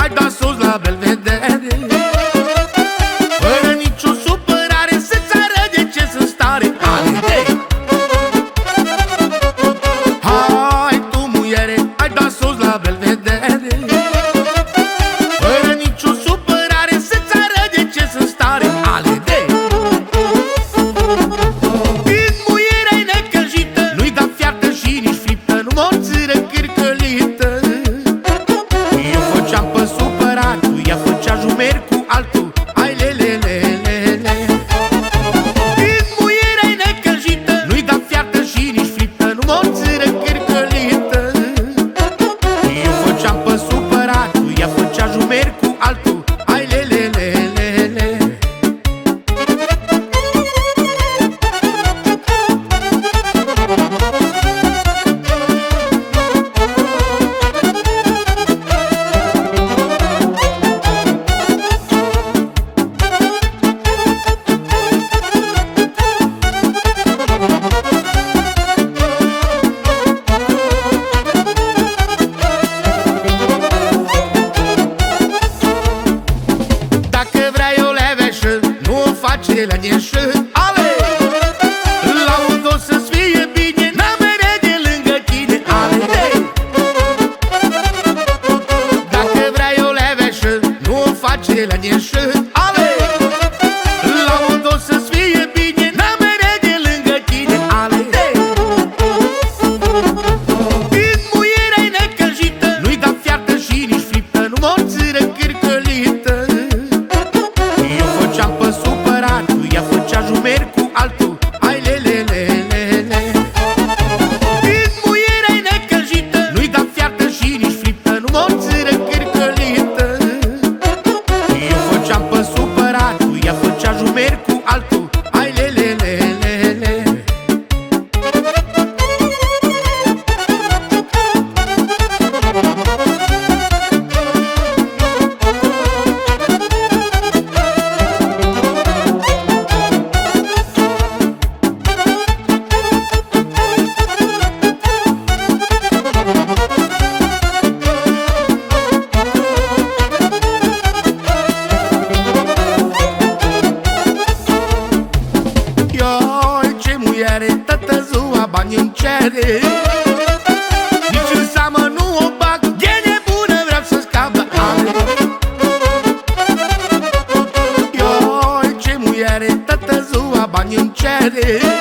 ai dat sus la Belvedere, fără nicio supărare, să-ți arăt de ce sunt stare. Hai tu, muiere, ai dat sus la Belvedere, fără nicio supărare, să-ți arăt de ce sunt stare. Când muierea e necăjită, nu-i da fiartă și nici friptă, nu morțiră cârcălită. Eu făceam pe supăratul, ea făcea jumer cu altul. Ai lelelelele. Când muierea e necăjită, nu-i da fiartă și nici friptă, nu morțiră cârcălită. Eu făceam pe supăratul, ea făcea jumer cu altul. Ai lelelelele. Dacă vrea o leveșă, nu o face la neșă. Ale! Laud o să-ți fie bine, n-am mere de lângă tine. Ale! Dacă vrea o leveșă, nu o face la neșă. Ale! Laud o să-ți fie bine, n-am mere de lângă tine. Ale! Când muierea e necăjită, nu-i da fiartă și nici friptă, nu morțiră cârcălită. Eu făceam pe supăratul, ea făcea jumer cu altul. Ai lelelelele. Când muierea e necăjită, nu-i da fiartă și nici friptă, nu morțiră cârcălită. Eu făceam pe supăratul, ea făcea jumer cu altul. Ai lelelelele. Ioi, ce muiere, tătă ziua bani îmi cere. Nici în seamă nu o bag, e nebună, vreau să scapă. Ioi, ce muiere, tătă ziua bani îmi cere.